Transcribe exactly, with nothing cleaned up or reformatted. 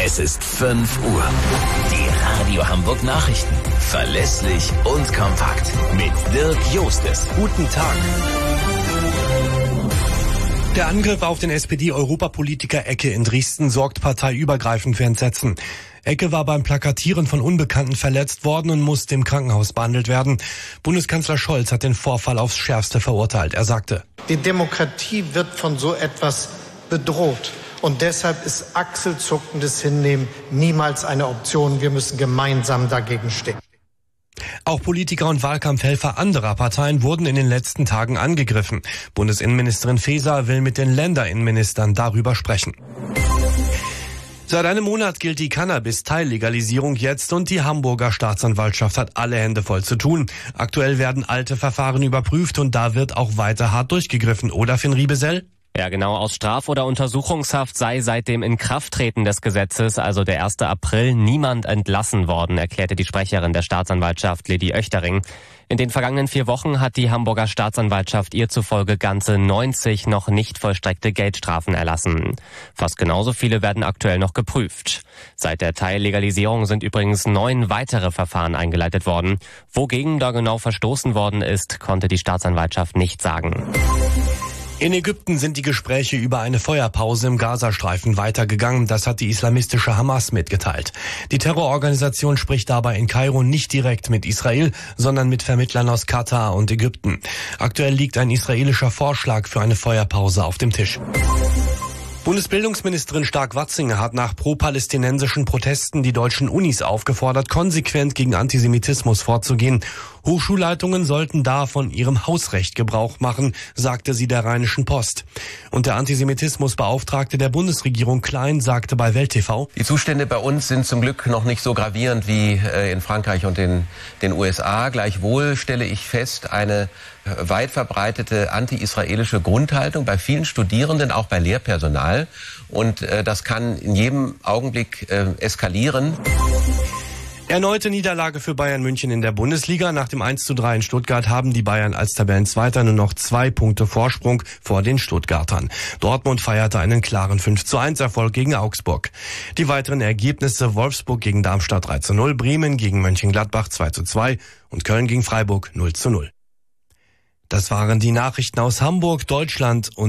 Es ist fünf Uhr. Die Radio Hamburg Nachrichten. Verlässlich und kompakt. Mit Dirk Jostes. Guten Tag. Der Angriff auf den S P D-Europapolitiker Ecke in Dresden sorgt parteiübergreifend für Entsetzen. Ecke war beim Plakatieren von Unbekannten verletzt worden und musste im Krankenhaus behandelt werden. Bundeskanzler Scholz hat den Vorfall aufs Schärfste verurteilt. Er sagte: Die Demokratie wird von so etwas bedroht. Und deshalb ist achselzuckendes Hinnehmen niemals eine Option. Wir müssen gemeinsam dagegen stehen. Auch Politiker und Wahlkampfhelfer anderer Parteien wurden in den letzten Tagen angegriffen. Bundesinnenministerin Faeser will mit den Länderinnenministern darüber sprechen. Seit einem Monat gilt die Cannabis-Teillegalisierung jetzt und die Hamburger Staatsanwaltschaft hat alle Hände voll zu tun. Aktuell werden alte Verfahren überprüft und da wird auch weiter hart durchgegriffen, oder Finn Riebesell? Ja, genau. Aus Straf- oder Untersuchungshaft sei seit dem Inkrafttreten des Gesetzes, also der erste April, niemand entlassen worden, erklärte die Sprecherin der Staatsanwaltschaft, Lady Oechtering. In den vergangenen vier Wochen hat die Hamburger Staatsanwaltschaft ihr zufolge ganze neunzig noch nicht vollstreckte Geldstrafen erlassen. Fast genauso viele werden aktuell noch geprüft. Seit der Teillegalisierung sind übrigens neun weitere Verfahren eingeleitet worden. Wogegen da genau verstoßen worden ist, konnte die Staatsanwaltschaft nicht sagen. In Ägypten sind die Gespräche über eine Feuerpause im Gazastreifen weitergegangen. Das hat die islamistische Hamas mitgeteilt. Die Terrororganisation spricht dabei in Kairo nicht direkt mit Israel, sondern mit Vermittlern aus Katar und Ägypten. Aktuell liegt ein israelischer Vorschlag für eine Feuerpause auf dem Tisch. Bundesbildungsministerin Stark-Watzinger hat nach pro-palästinensischen Protesten die deutschen Unis aufgefordert, konsequent gegen Antisemitismus vorzugehen. Hochschulleitungen sollten da von ihrem Hausrecht Gebrauch machen, sagte sie der Rheinischen Post. Und der Antisemitismusbeauftragte der Bundesregierung Klein sagte bei Welt T V: Die Zustände bei uns sind zum Glück noch nicht so gravierend wie in Frankreich und in den U S A. Gleichwohl stelle ich fest, eine weit verbreitete anti-israelische Grundhaltung bei vielen Studierenden, auch bei Lehrpersonal. Und äh, das kann in jedem Augenblick äh, eskalieren. Erneute Niederlage für Bayern München in der Bundesliga. Nach dem eins zu drei in Stuttgart haben die Bayern als Tabellenzweiter nur noch zwei Punkte Vorsprung vor den Stuttgartern. Dortmund feierte einen klaren fünf zu eins Erfolg gegen Augsburg. Die weiteren Ergebnisse: Wolfsburg gegen Darmstadt drei zu null, Bremen gegen Mönchengladbach zwei zu zwei und Köln gegen Freiburg null zu null. Das waren die Nachrichten aus Hamburg, Deutschland und